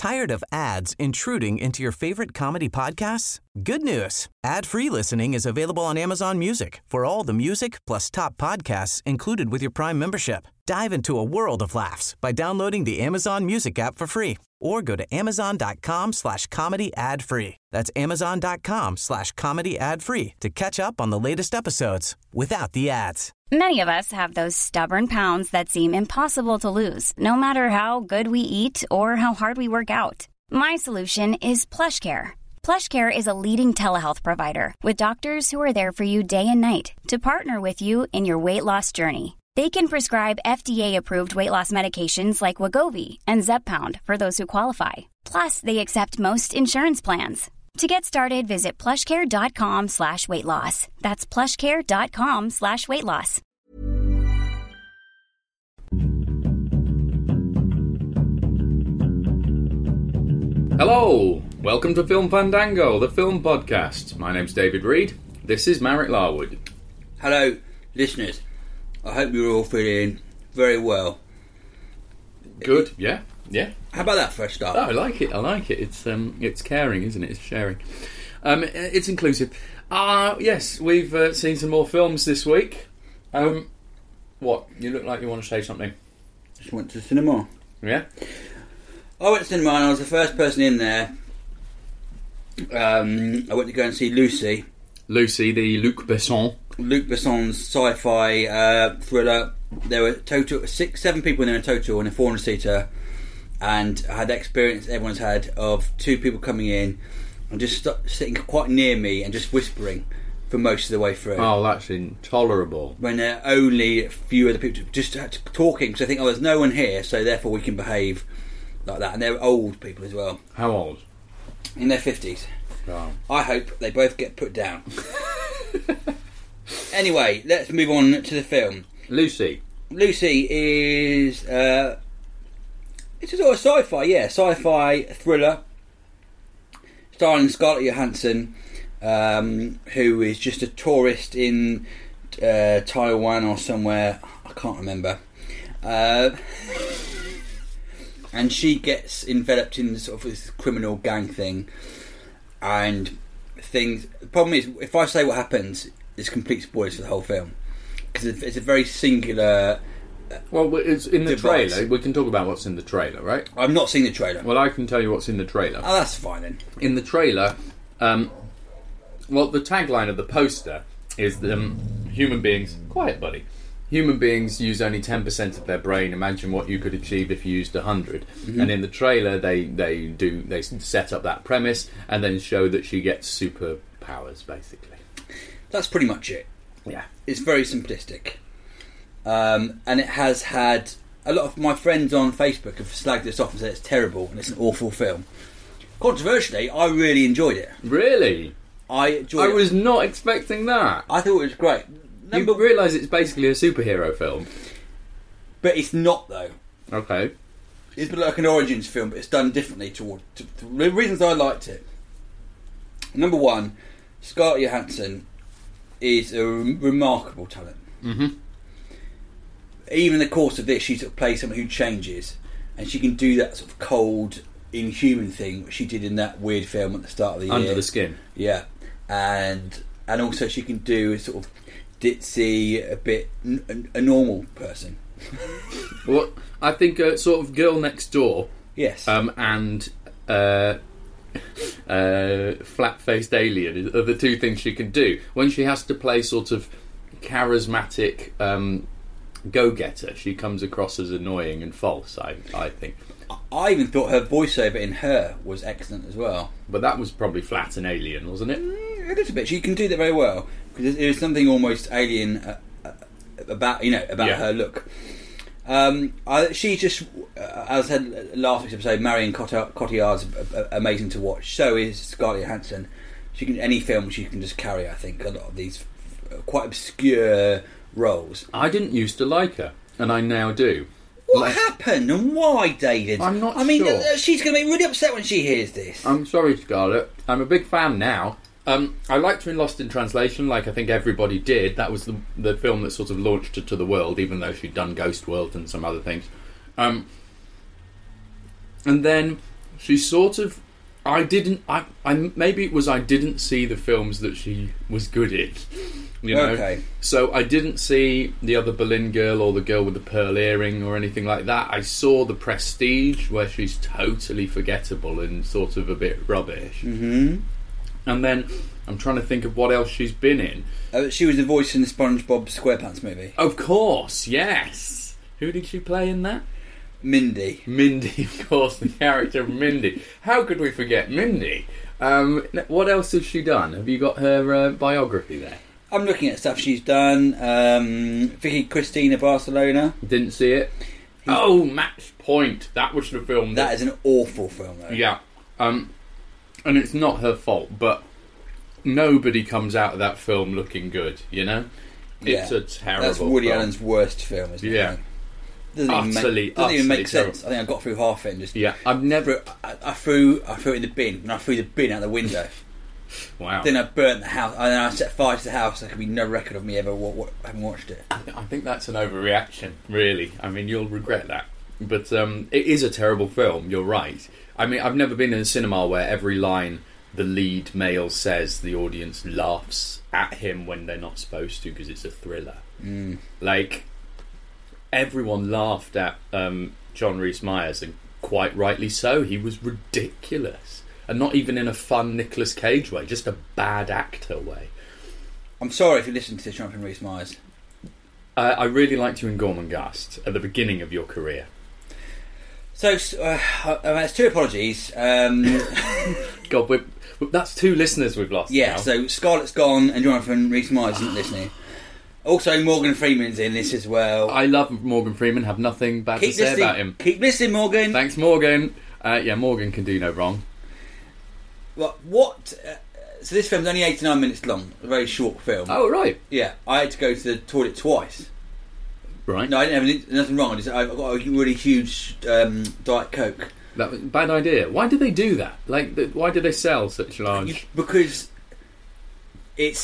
Tired of ads intruding into your favorite comedy podcasts? Good news. Ad-free listening is available on Amazon Music for all the music plus top podcasts included with your Prime membership. Dive into a world of laughs by downloading the Amazon Music app for free or go to amazon.com/comedy ad-free. That's amazon.com/comedy ad-free to catch up on the latest episodes without the ads. Many of us have those stubborn pounds that seem impossible to lose, no matter how good we eat or how hard we work out. My solution is PlushCare. PlushCare is a leading telehealth provider with doctors who are there for you day and night to partner with you in your weight loss journey. They can prescribe FDA-approved weight loss medications like Wegovy and Zepbound for those who qualify. Plus, they accept most insurance plans. To get started, visit plushcare.com/weightloss. That's plushcare.com/weightloss. Hello, welcome to Film Fandango, the film podcast. My name's David Reed. This is Marek Larwood. Hello, listeners. I hope you're all feeling very well. Good, yeah. How about that for a start? Oh, I like it. It's caring, isn't it? It's sharing. It's inclusive. Yes, we've seen some more films this week. What? You look like you want to say something. Just went to the cinema. Yeah? I went to the cinema and I was the first person in there. I went to go and see Lucy. Lucy, the Luc Besson. Luc Besson's sci-fi thriller. There were seven people in there in total in a 400-seater, and I had the experience everyone's had of two people coming in and just sitting quite near me and just whispering for most of the way through. Oh, that's intolerable. When there are only a few other people just talking, because I think, there's no one here, so therefore we can behave like that. And they're old people as well. How old? In their 50s. Oh. I hope they both get put down. Anyway, let's move on to the film. Lucy is it's a sort of sci-fi thriller starring Scarlett Johansson, who is just a tourist in Taiwan or somewhere, I can't remember, and she gets enveloped in sort of this criminal gang thing and things. The problem is, if I say what happens, it's complete spoilers for the whole film, because it's a very singular. Well, it's in the device. trailer. We can talk about what's in the trailer, right? I've not seen the trailer. Well, I can tell you what's in the trailer. Oh, that's fine then. In the trailer, the tagline of the poster is human beings. Quiet, buddy. Human beings use only 10% of their brain. Imagine what you could achieve if you used 100. Mm-hmm. And in the trailer, they set up that premise and then show that she gets superpowers, basically. That's pretty much it. Yeah. It's very simplistic. And it has had... A lot of my friends on Facebook have slagged this off and said it's terrible and it's an awful film. Controversially, I really enjoyed it. Really? I was not expecting that. I thought it was great. You realise it's basically a superhero film. But it's not, though. Okay. It's like an origins film, but it's done differently to the reasons I liked it. Number one, Scarlett Johansson is a remarkable talent. Mm-hmm. Even in the course of this, she sort of plays someone who changes, and she can do that sort of cold, inhuman thing which she did in that weird film at the start of the year. Under the Skin. Yeah, and also she can do a sort of ditzy, a bit a normal person. Well, I think sort of Girl Next Door. Yes. And flat-faced alien are the two things she can do. When she has to play sort of charismatic go-getter, she comes across as annoying and false, I think. I even thought her voiceover in Her was excellent as well. But that was probably flat and alien, wasn't it? A little bit. She can do that very well, because there's something almost alien about her look. She just, as I said last week's episode, Marion Cotillard's amazing to watch. So is Scarlett Johansson. She can, any film she can just carry, I think, a lot of these quite obscure roles. I didn't used to like her, and I now do. What happened and why, David? I'm not sure. I mean, she's going to be really upset when she hears this. I'm sorry, Scarlett. I'm a big fan now. I liked her in Lost in Translation, like I think everybody did. That was the film that sort of launched her to the world, even though she'd done Ghost World and some other things. And then She's sort of... maybe it was I didn't see the films that she was good in. You know? Okay. So I didn't see the other Berlin girl or the girl with the pearl earring or anything like that. I saw The Prestige, where she's totally forgettable and sort of a bit rubbish. Mm-hmm. And then I'm trying to think of what else she's been in. She was the voice in the SpongeBob SquarePants movie. Of course, yes. Who did she play in that? Mindy. Mindy, of course, the character of Mindy. How could we forget Mindy? What else has she done? Have you got her biography there? I'm looking at stuff she's done. Vicky Cristina Barcelona. Didn't see it. Match Point. That was the film. That is an awful film, though. Yeah. And it's not her fault, but nobody comes out of that film looking good, you know? It's a terrible That's Woody film. Allen's worst film, isn't it? Yeah. Doesn't even make sense. I think I got through half it and just... Yeah, I've never... I threw it in the bin, and I threw the bin out the window. Wow. Then I burnt the house, and then I set fire to the house. There could be no record of me ever having watched it. I think that's an overreaction, really. I mean, you'll regret that. But it is a terrible film, you're right. I mean, I've never been in a cinema where every line the lead male says, the audience laughs at him when they're not supposed to, because it's a thriller. Mm. Like, everyone laughed at John Rhys-Meyers, and quite rightly so. He was ridiculous. And not even in a fun Nicolas Cage way, just a bad actor way. I'm sorry if you listen to Jonathan Rhys-Meyers. I really liked you in Gormenghast at the beginning of your career. So, that's two apologies. God, that's two listeners we've lost. Yeah, now. So Scarlett's gone and Jonathan Rhys-Meyers isn't listening. Also, Morgan Freeman's in this as well. I love Morgan Freeman, have nothing bad to say about him. Keep listening, Morgan. Thanks, Morgan. Morgan can do no wrong. So this film's only 89 minutes long, a very short film. Oh, right. Yeah, I had to go to the toilet twice. Right. No, I didn't have nothing wrong. I got a really huge Diet Coke. That was a bad idea. Why did they do that? Why did they sell such large? Because it's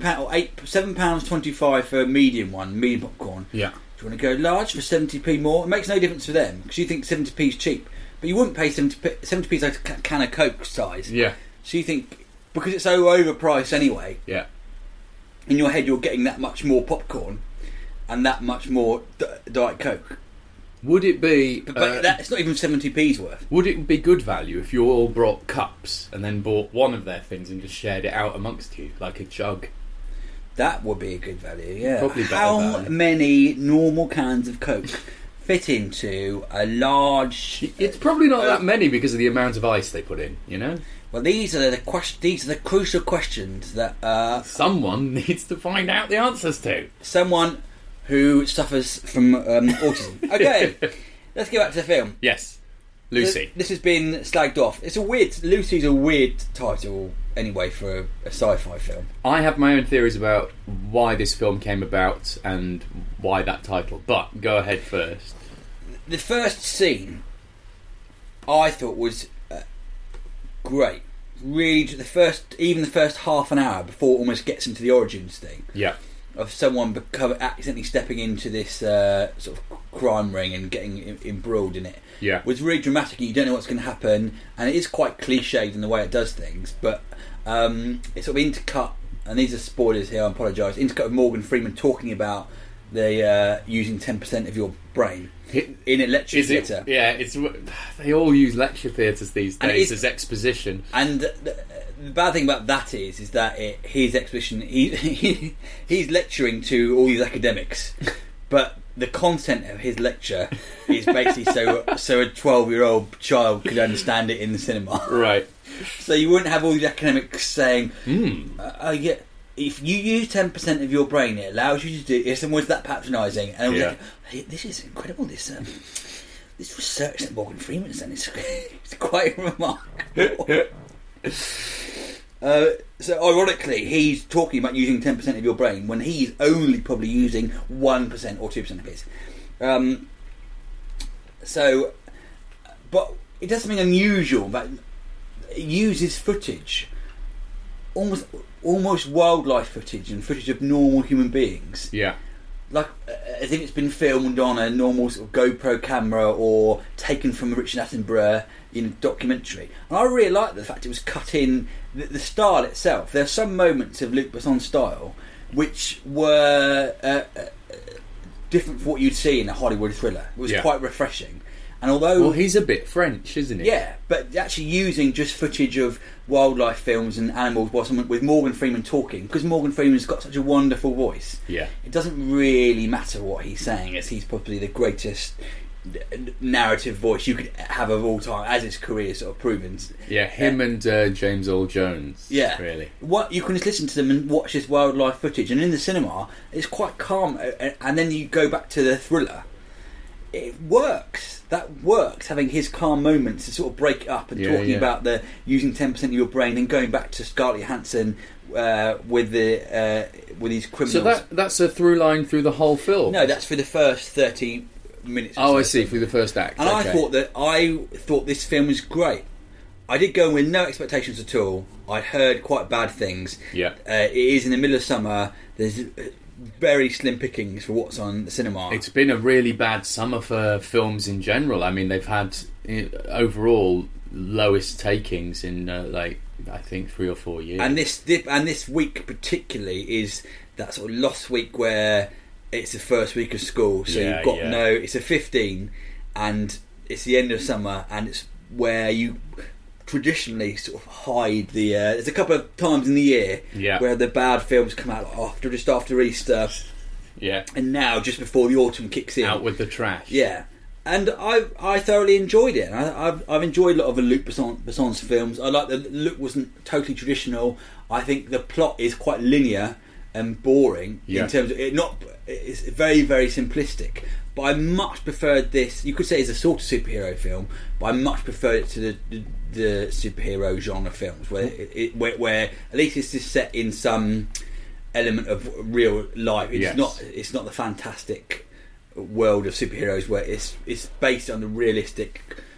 £7.25 for a medium popcorn. Yeah. Do you want to go large for 70p more? It makes no difference for them because you think 70p is cheap, but you wouldn't pay 70p is like a can of Coke size. Yeah. So you think because it's so overpriced anyway. Yeah. In your head, you're getting that much more popcorn and that much more Diet Coke. Would it be... But that's not even 70p's worth. Would it be good value if you all brought cups and then bought one of their things and just shared it out amongst you, like a jug? That would be a good value, yeah. Probably better How value. many normal cans of Coke fit into a large... It's probably not that many because of the amount of ice they put in, you know? Well, these are the crucial questions that... someone needs to find out the answers to. Someone who suffers from autism. Okay, let's get back to the film. Yes, Lucy. This has been slagged off. Lucy's a weird title anyway for a sci-fi film. I have my own theories about why this film came about and why that title, but go ahead first. The first scene I thought was great. Really, the first half an hour before it almost gets into the origins thing. Yeah. Of someone accidentally stepping into this sort of crime ring and getting embroiled in it. Yeah. Was really dramatic. You don't know what's going to happen, and it is quite cliched in the way it does things. But it's sort of intercut, and these are spoilers here. I apologise. Intercut with Morgan Freeman talking about the using 10% of your brain in a lecture theatre. They all use lecture theatres these days as exposition. And the bad thing about that is that his exposition, he's lecturing to all these academics, but the content of his lecture is basically so a 12-year-old child could understand it in the cinema. Right. So you wouldn't have all these academics saying, yeah, if you use 10% of your brain, it allows you to do it. Someone's that patronising. And I was like, hey, this is incredible, this research that Morgan Freeman's done. It's quite remarkable. So ironically, he's talking about using 10% of your brain when he's only probably using 1% or 2% of his. But it does something unusual. But it uses footage, almost wildlife footage and footage of normal human beings. Yeah. like as if it's been filmed on a normal sort of GoPro camera or taken from a Richard Attenborough documentary. And I really like the fact it was cut in the style itself. There are some moments of Luc Besson's style which were different from what you'd see in a Hollywood thriller. It was quite refreshing. And although... Well, he's a bit French, isn't he? Yeah, but actually using just footage of wildlife films and animals with Morgan Freeman talking, because Morgan Freeman's got such a wonderful voice. Yeah. It doesn't really matter what he's saying, as he's probably the greatest narrative voice you could have of all time, as his career sort of proven. Yeah, him and James Earl Jones. Yeah, really. What you can just listen to them and watch this wildlife footage, and in the cinema, it's quite calm. And then you go back to the thriller. It works. That works. Having his calm moments to sort of break it up and talking about the using 10% of your brain, and going back to Scarlett Johansson with these criminals. So that's a through line through the whole film. No, that's for the first 30 minutes. Oh, I see. Through the first act. And okay. I thought this film was great. I did go in with no expectations at all. I heard quite bad things. Yeah. It is in the middle of summer. There's very slim pickings for what's on the cinema. It's been a really bad summer for films in general. I mean, they've had overall lowest takings in I think 3 or 4 years. And this week particularly is that sort of lost week where it's the first week of school, so you've got it's a 15, and it's the end of summer, and it's where you traditionally sort of hide the there's a couple of times in the year where the bad films come out just after Easter, and now just before the autumn kicks in, out with the trash. And I thoroughly enjoyed it. I've enjoyed a lot of Luc Besson's films. I like that Luc wasn't totally traditional. I think the plot is quite linear and boring in terms of it's very, very simplistic. But I much preferred this. You could say it's a sort of superhero film, but I much preferred it to the superhero genre films, where at least it's just set in some element of real life. It's not the fantastic world of superheroes where it's based on the realistic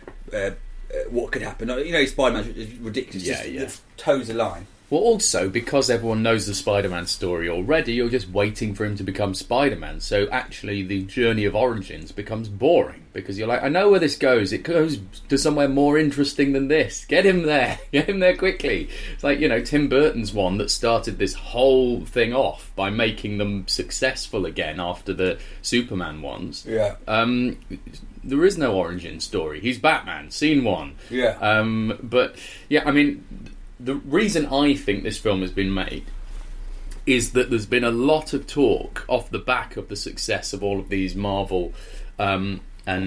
what could happen. Spider-Man is ridiculous. It toes the line. Well, also, because everyone knows the Spider-Man story already, you're just waiting for him to become Spider-Man. So actually, the journey of origins becomes boring, because you're like, I know where this goes. It goes to somewhere more interesting than this. Get him there. Get him there quickly. It's like, Tim Burton's one that started this whole thing off by making them successful again after the Superman ones. Yeah. There is no origin story. He's Batman. Scene 1. Yeah. But, I mean... The reason I think this film has been made is that there's been a lot of talk off the back of the success of all of these Marvel and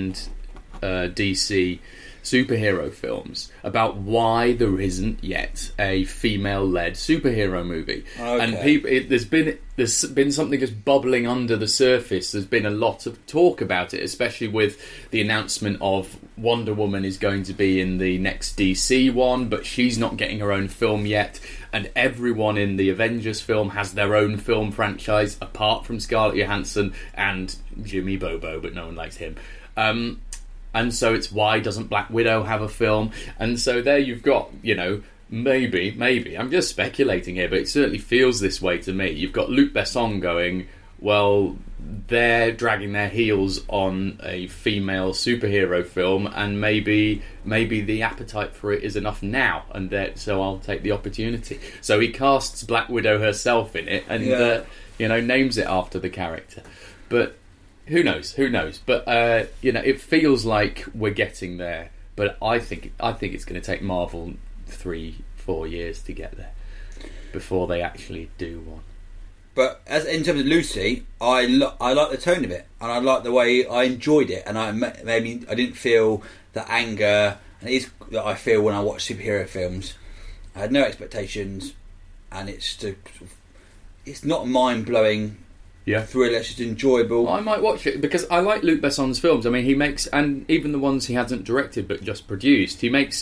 DC superhero films about why there isn't yet a female-led superhero movie. Okay. And there's been something just bubbling under the surface. There's been a lot of talk about it, especially with the announcement of Wonder Woman is going to be in the next DC one, but she's not getting her own film yet. And everyone in the Avengers film has their own film franchise, apart from Scarlett Johansson and Jimmy Bobo, but no one likes him. And so it's, why doesn't Black Widow have a film? And so there you've got, maybe, I'm just speculating here, but it certainly feels this way to me. You've got Luc Besson going, well, they're dragging their heels on a female superhero film, and maybe the appetite for it is enough now, and so I'll take the opportunity. So he casts Black Widow herself in it, and names it after the character. But who knows? But it feels like we're getting there. But I think it's going to take Marvel 3-4 years to get there before they actually do one. But in terms of Lucy, I like the tone of it, and I like the way I enjoyed it, and I didn't feel the anger, and it is that I feel when I watch superhero films. I had no expectations, and it's not mind blowing. Yeah, thriller. It's just enjoyable. I might watch it because I like Luc Besson's films. I mean, he makes, and even the ones he hasn't directed but just produced, he makes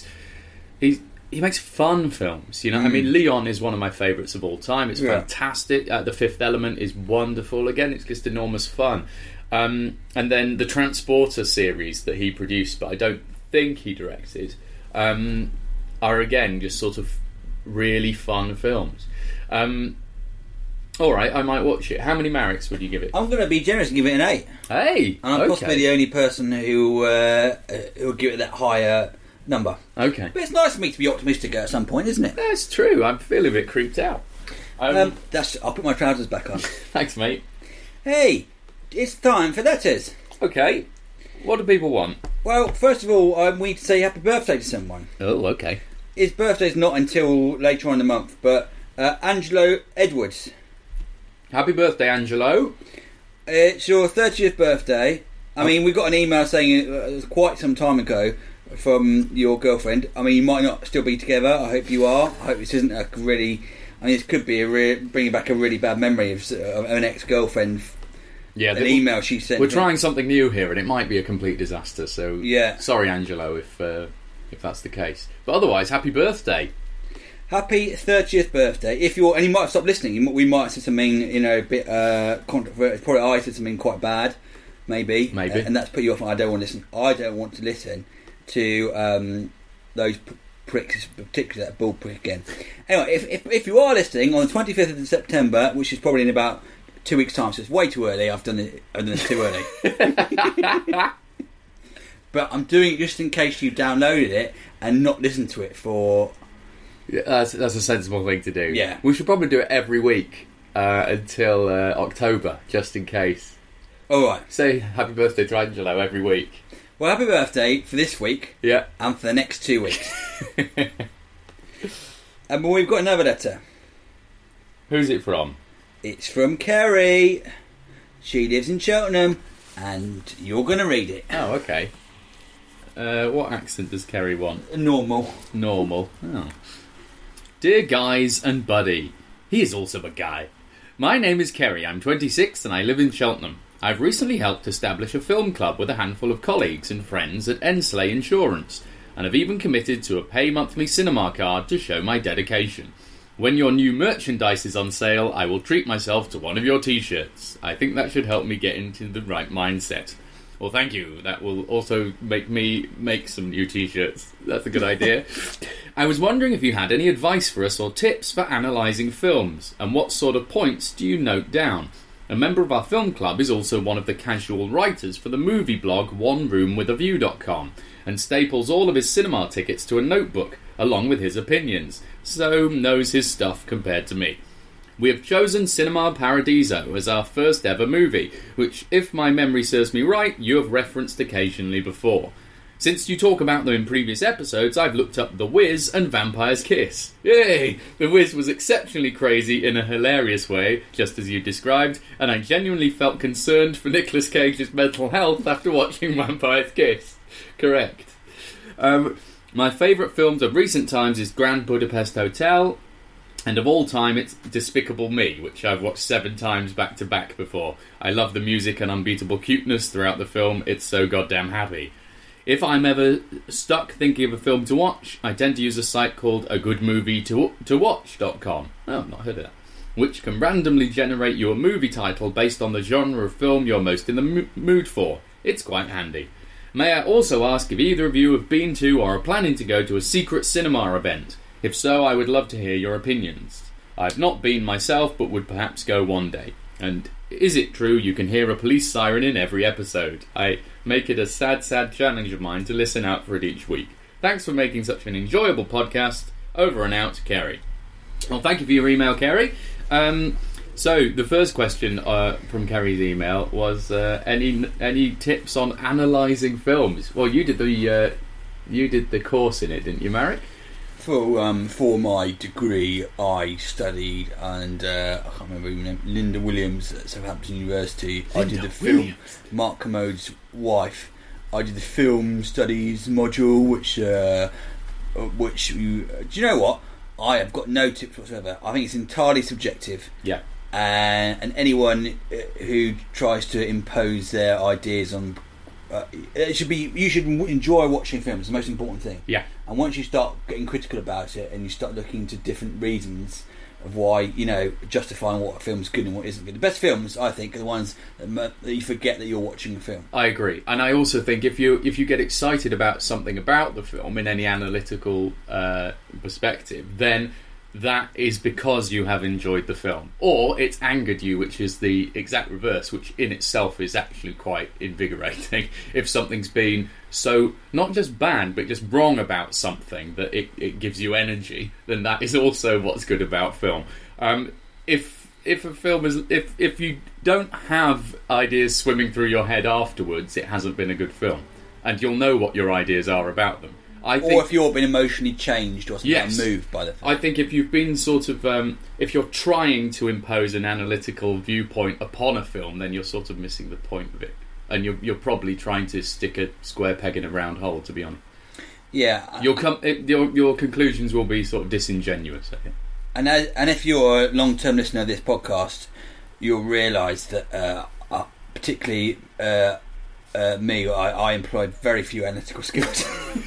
fun films. I mean, Leon is one of my favourites of all time. It's fantastic. The Fifth Element is wonderful. Again, it's just enormous fun. And then the Transporter series that he produced, but I don't think he directed, are again just sort of really fun films. All right, I might watch it. How many Mareks would you give it? I'm going to be generous and give it an 8. Hey! And I'm possibly the only person who will give it that higher number. Okay. But it's nice for me to be optimistic at some point, isn't it? That's true. I'm feeling a bit creeped out. I'll put my trousers back on. Thanks, mate. Hey, it's time for letters. Okay. What do people want? Well, first of all, we need to say happy birthday to someone. Oh, okay. His birthday's not until later on in the month, but Angelo Edwards. Happy birthday, Angelo. It's your 30th birthday. I mean, we got an email saying it was quite some time ago from your girlfriend. I mean, you might not still be together. I hope you are. I hope this isn't a really... I mean, this could be bringing back a really bad memory of an ex-girlfriend. Yeah, an email she sent. We're trying something new here, and it might be a complete disaster. So, yeah. Sorry, Angelo, if that's the case. But otherwise, happy birthday. Happy 30th birthday. If you're, and you might have stopped listening. We might have said something, a bit controversial. Probably I said something quite bad, maybe, and that's put you off. I don't want to listen. I don't want to listen to those pricks, particularly that bull prick again. Anyway, if you are listening on the 25th of September, which is probably in about 2 weeks' time, so it's way too early. I've done it too early. But I'm doing it just in case you downloaded it and not listened to it for... Yeah, that's a sensible thing to do. Yeah. We should probably do it every week until October, just in case. Alright. Say happy birthday to Angelo every week. Well, happy birthday for this week. Yeah. And for the next 2 weeks. And we've got another letter. Who's it from? It's from Kerry. She lives in Cheltenham, and you're going to read it. Oh, okay. What accent does Kerry want? Normal. Oh. Dear guys and buddy, he is also a guy. My name is Kerry, I'm 26 and I live in Cheltenham. I've recently helped establish a film club with a handful of colleagues and friends at Ensley Insurance, and have even committed to a pay monthly cinema card to show my dedication. When your new merchandise is on sale, I will treat myself to one of your t-shirts. I think that should help me get into the right mindset. Well, thank you. That will also make me make some new t-shirts. That's a good idea. I was wondering if you had any advice for us or tips for analysing films, and what sort of points do you note down? A member of our film club is also one of the casual writers for the movie blog OneRoomWithAView.com, and staples all of his cinema tickets to a notebook, along with his opinions, so knows his stuff compared to me. We have chosen Cinema Paradiso as our first ever movie, which, if my memory serves me right, you have referenced occasionally before. Since you talk about them in previous episodes, I've looked up The Wiz and Vampire's Kiss. Yay! The Wiz was exceptionally crazy in a hilarious way, just as you described, and I genuinely felt concerned for Nicolas Cage's mental health after watching Vampire's Kiss. Correct. My favourite films of recent times is Grand Budapest Hotel, and of all time, it's Despicable Me, which I've watched 7 times back to back before. I love the music and unbeatable cuteness throughout the film. It's so goddamn happy. If I'm ever stuck thinking of a film to watch, I tend to use a site called agoodmovietowatch.com. Oh, I've not heard of that. Which can randomly generate you a movie title based on the genre of film you're most in the mood for. It's quite handy. May I also ask if either of you have been to or are planning to go to a secret cinema event? If so, I would love to hear your opinions. I've not been myself, but would perhaps go one day. And is it true you can hear a police siren in every episode? I make it a sad challenge of mine to listen out for it each week. Thanks for making such an enjoyable podcast. Over and out, Kerry. Well, thank you for your email, Kerry. So the first question from Kerry's email was any tips on analysing films? Well, you did the course in it, didn't you, Marek? For my degree, I studied, and I can't remember her name, Linda Williams at Southampton University. I did the film, Mark Commode's wife. I did the film studies module, which do you know what? I have got no tips whatsoever. I think it's entirely subjective. Yeah. And anyone who tries to impose their ideas on you should enjoy watching films. It's the most important thing. Yeah. And once you start getting critical about it and you start looking into different reasons of why, justifying what a film's good and what isn't good. The best films, I think, are the ones that you forget that you're watching a film. I agree. And I also think if you get excited about something about the film in any analytical perspective, then that is because you have enjoyed the film, or it's angered you, which is the exact reverse, which in itself is actually quite invigorating. If something's been so not just bad but just wrong about something that it gives you energy, then that is also what's good about film. If a film is if you don't have ideas swimming through your head afterwards, it hasn't been a good film, and you'll know what your ideas are about them. Or if you've been emotionally changed or something, moved by the film. I think if you've been sort of if you're trying to impose an analytical viewpoint upon a film, then you're sort of missing the point of it, and you're probably trying to stick a square peg in a round hole, to be honest. Yeah, your conclusions will be sort of disingenuous, I think. And if you're a long-term listener of this podcast, you'll realise that particularly me, I employed very few analytical skills.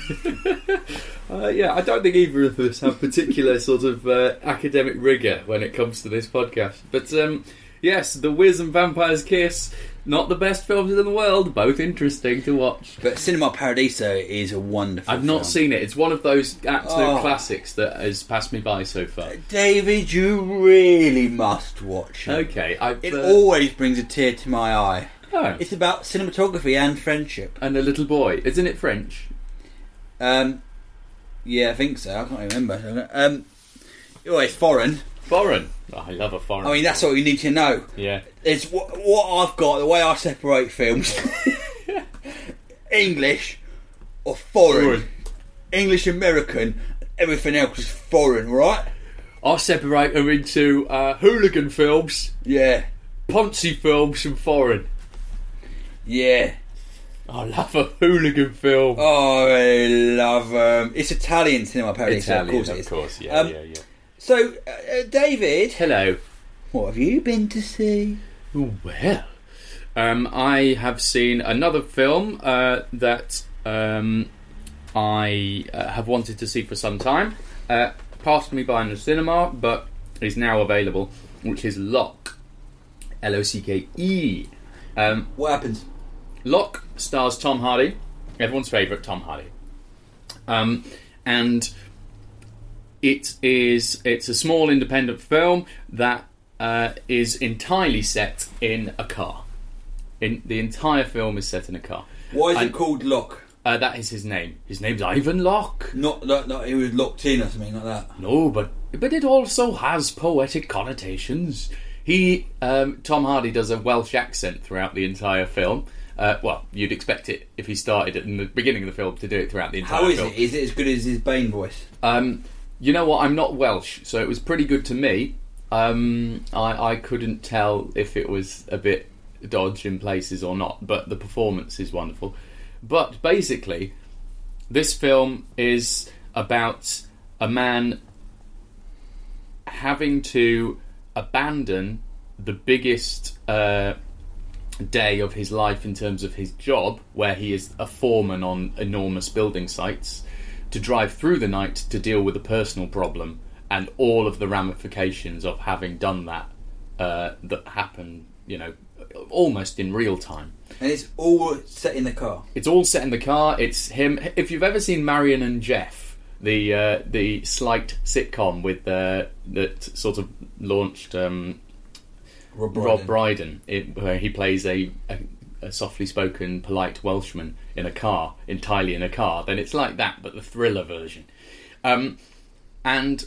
I don't think either of us have particular sort of academic rigour when it comes to this podcast. But yes, The Wiz and Vampire's Kiss, not the best films in the world, both interesting to watch. But Cinema Paradiso is a wonderful I've not seen it. It's one of those absolute classics that has passed me by so far. David, you really must watch it. Okay. It always brings a tear to my eye. Oh. It's about cinematography and friendship. And a little boy. Isn't it French? Yeah, I think so. I can't remember. It's foreign. Foreign? Oh, I love a foreign. I mean, that's all you need to know. Yeah. It's what I've got, the way I separate films. English or foreign. English, American, everything else is foreign, right? I separate them into hooligan films. Yeah. Ponzi films and foreign. Yeah. I love a hooligan film. Oh, I love it's Italian Cinema Paradiso. Italian, of course it is. Of course, yeah. So, David. Hello. What have you been to see? Well, I have seen another film that I have wanted to see for some time. Passed me by in the cinema, but is now available, which is Locke. L-O-C-K-E. What happens? Locke stars Tom Hardy, everyone's favourite Tom Hardy. And it's a small independent film that is entirely set in a car. The entire film is set in a car. Why is it called Locke? That is his name. His name's Ivan Locke. Not he was locked in or something like that. No, but it also has poetic connotations. Tom Hardy does a Welsh accent throughout the entire film. Well, you'd expect it if he started in the beginning of the film to do it throughout the entire film. How is it? Is it as good as his Bane voice? You know what? I'm not Welsh, so it was pretty good to me. I couldn't tell if it was a bit dodge in places or not, but the performance is wonderful. But basically, this film is about a man having to abandon the biggest day of his life in terms of his job, where he is a foreman on enormous building sites, to drive through the night to deal with a personal problem and all of the ramifications of having done that that happened, almost in real time. And it's all set in the car. It's all set in the car. It's him. If you've ever seen Marion and Jeff, the slight sitcom with that sort of launched Rob Brydon, where he plays a softly spoken, polite Welshman entirely in a car, then it's like that, but the thriller version. And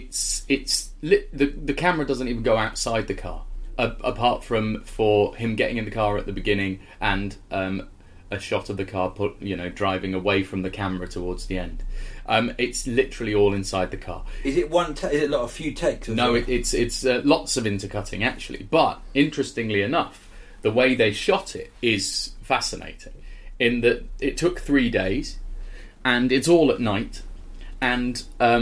the camera doesn't even go outside the car, apart from for him getting in the car at the beginning and a shot of the car driving away from the camera towards the end. It's literally all inside the car. Is it is it a few takes? No, it's lots of intercutting actually. But interestingly enough, the way they shot it is fascinating. In that it took 3 days, and it's all at night, and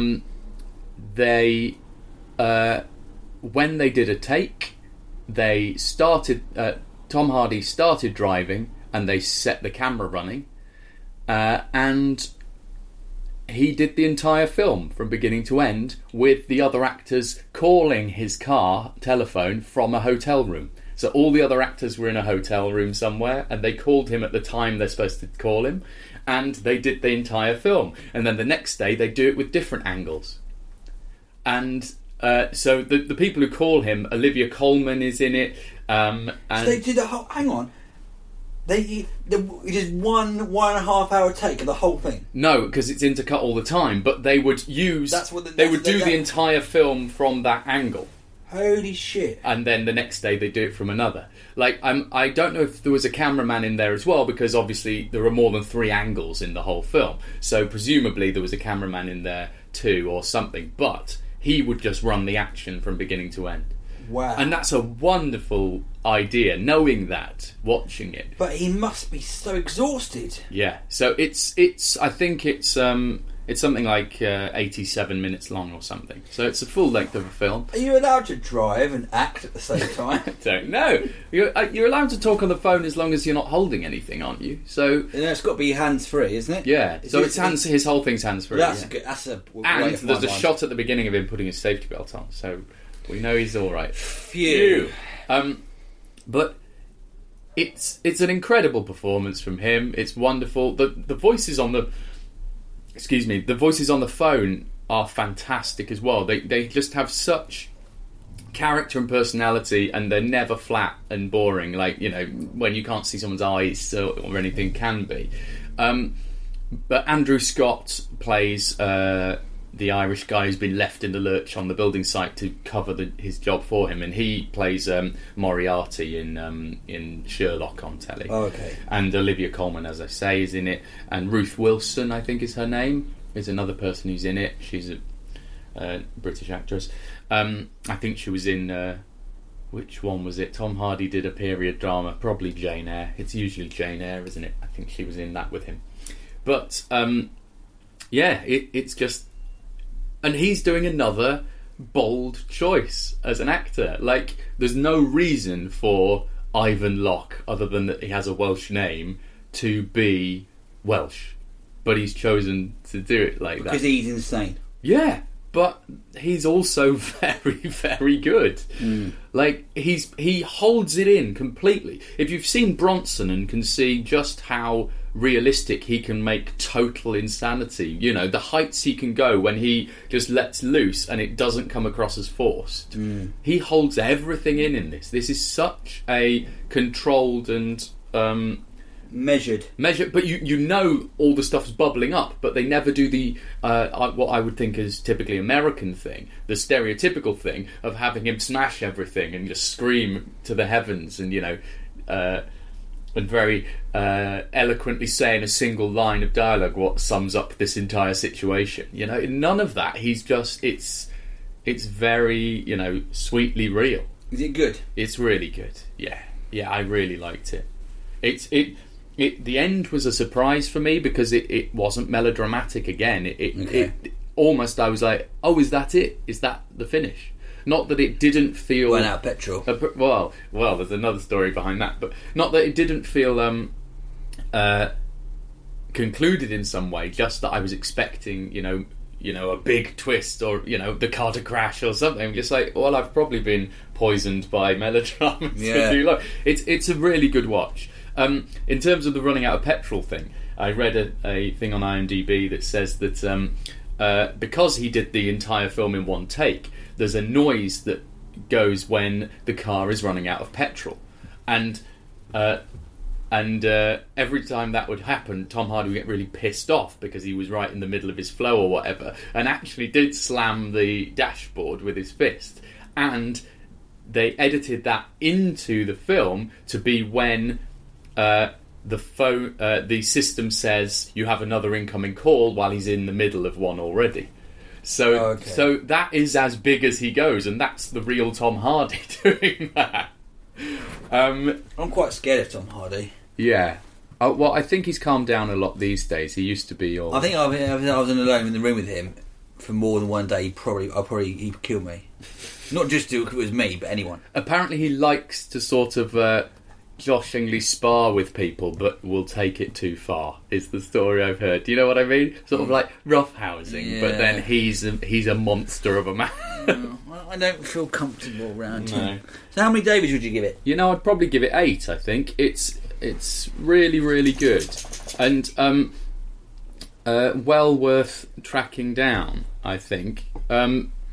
they when they did a take, they started. Tom Hardy started driving, and they set the camera running, and he did the entire film from beginning to end with the other actors calling his car telephone from a hotel room. So all the other actors were in a hotel room somewhere, and they called him at the time they're supposed to call him, and they did the entire film. And then the next day they do it with different angles. And so the people who call him, Olivia Colman is in it. And so they did the whole. Hang on. They just 1.5 hour take of the whole thing. No, because it's intercut all the time. But they would use. They would do the entire film from that angle. Holy shit! And then the next day they do it from another. Like I don't know if there was a cameraman in there as well, because obviously there are more than 3 angles in the whole film. So presumably there was a cameraman in there too, or something. But he would just run the action from beginning to end. Wow! And that's a wonderful idea, knowing that, watching it. But he must be so exhausted. Yeah. So it's. I think it's something like 87 minutes long or something. So it's a full length of a film. Are you allowed to drive and act at the same time? I don't know. You're allowed to talk on the phone as long as you're not holding anything, aren't you? So it's got to be hands free, isn't it? Yeah. So it's hands. His whole thing's hands free. That's good. That's a. And there's a shot at the beginning of him putting his safety belt on, so we know he's all right. Phew. But it's an incredible performance from him. It's wonderful. The voices on the. Excuse me. The voices on the phone are fantastic as well. They just have such character and personality, and they're never flat and boring. Like, you know, when you can't see someone's eyes or anything can be. But Andrew Scott plays the Irish guy who's been left in the lurch on the building site to cover his job for him, and he plays Moriarty in Sherlock on telly. Oh, okay. And Olivia Colman, as I say, is in it, and Ruth Wilson, I think is her name, is another person who's in it. She's a British actress. I think she was in which one was it? Tom Hardy did a period drama, probably Jane Eyre. It's usually Jane Eyre, isn't it? I think she was in that with him. But yeah, it's just. And he's doing another bold choice as an actor. Like, there's no reason for Ivan Locke, other than that he has a Welsh name, to be Welsh. But he's chosen to do it like that. Because he's insane. Yeah, but he's also very, very good. Like, he holds it in completely. If you've seen Bronson and can see just how realistic he can make total insanity, you know, the heights he can go when he just lets loose and it doesn't come across as forced. He holds everything in this. This is such a controlled and measured, but you know all the stuff's bubbling up, but they never do the what I would think is typically American thing, the stereotypical thing of having him smash everything and just scream to the heavens, and you know, and very eloquently saying a single line of dialogue what sums up this entire situation. You know, none of that. He's just it's very, you know, sweetly real. Is it good? It's really good. Yeah, I really liked it. The end was a surprise for me because it wasn't melodramatic again. It almost, I was like, oh, is that it? Is that the finish? Not that it didn't feel... Went out of petrol. Well, there's another story behind that, but not that it didn't feel concluded in some way, just that I was expecting, you know, a big twist, or, you know, the car to crash or something. Just like, well, I've probably been poisoned by melodrama for too long. It's a really good watch. In terms of the running out of petrol thing, I read a thing on IMDb that says that because he did the entire film in one take, there's a noise that goes when the car is running out of petrol, and every time that would happen, Tom Hardy would get really pissed off because he was right in the middle of his flow or whatever, and actually did slam the dashboard with his fist. And they edited that into the film to be when the system says you have another incoming call while he's in the middle of one already. So that is as big as he goes, and that's the real Tom Hardy doing that. I'm quite scared of Tom Hardy. Yeah. Well, I think he's calmed down a lot these days. He used to be all... I think I was alone in the room with him for more than one day. He'd kill me. Not just if it was me, but anyone. Apparently he likes to sort of joshingly spar with people, but will take it too far, is the story I've heard. Do you know what I mean? Sort of like roughhousing, but then he's a monster of a man. I don't feel comfortable around him. So how many Davies would you give it? You know, I'd probably give it 8, I think. It's really, really good. And well worth tracking down, I think.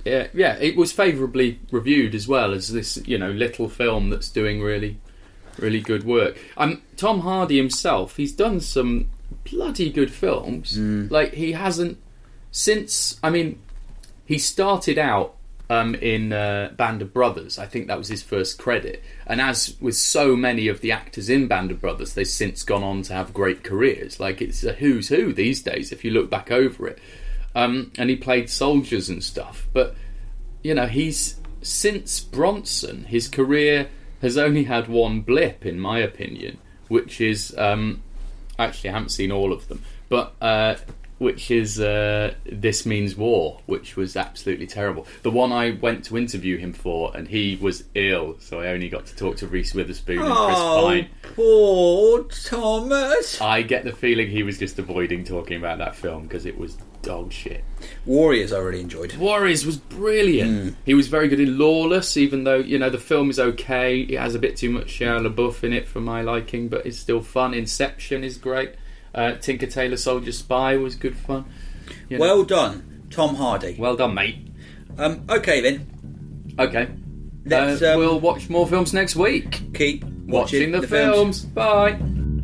it was favourably reviewed as well as this, little film that's doing really, really good work. Tom Hardy himself, he's done some bloody good films. Like, he hasn't since. I mean, he started out in Band of Brothers. I think that was his first credit. And as with so many of the actors in Band of Brothers, they've since gone on to have great careers. Like, it's a who's who these days if you look back over it. And he played soldiers and stuff. But, he's since Bronson, his career has only had one blip, in my opinion, which is actually I haven't seen all of them, but which is This Means War, which was absolutely terrible. The one I went to interview him for, and he was ill, so I only got to talk to Reese Witherspoon and Chris Pine. Poor Thomas. I get the feeling he was just avoiding talking about that film because it was dog shit. Warriors I really enjoyed. Warriors was brilliant. He was very good in Lawless, even though, the film is okay. It has a bit too much Shia LaBeouf in it for my liking, but it's still fun. Inception is great. Tinker Tailor Soldier Spy was good fun. Well done, Tom Hardy. Well done, mate. Okay then. Okay. We'll watch more films next week. Keep watching the films. Bye.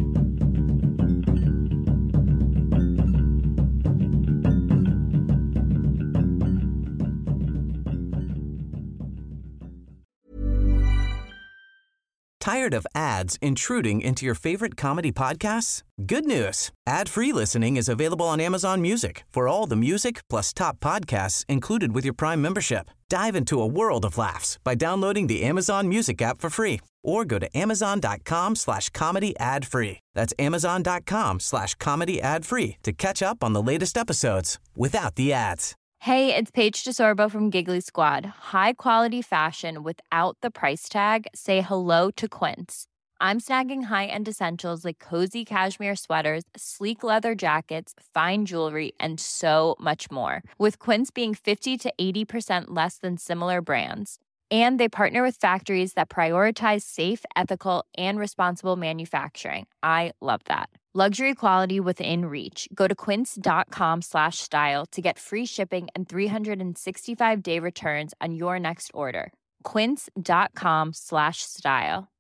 Tired of ads intruding into your favorite comedy podcasts? Good news. Ad-free listening is available on Amazon Music for all the music plus top podcasts included with your Prime membership. Dive into a world of laughs by downloading the Amazon Music app for free or go to amazon.com/comedy ad-free. That's amazon.com/comedy ad-free to catch up on the latest episodes without the ads. Hey, it's Paige DeSorbo from Giggly Squad. High quality fashion without the price tag. Say hello to Quince. I'm snagging high-end essentials like cozy cashmere sweaters, sleek leather jackets, fine jewelry, and so much more. With Quince being 50 to 80% less than similar brands. And they partner with factories that prioritize safe, ethical, and responsible manufacturing. I love that. Luxury quality within reach. Go to quince.com/style to get free shipping and 365-day returns on your next order. Quince.com/style.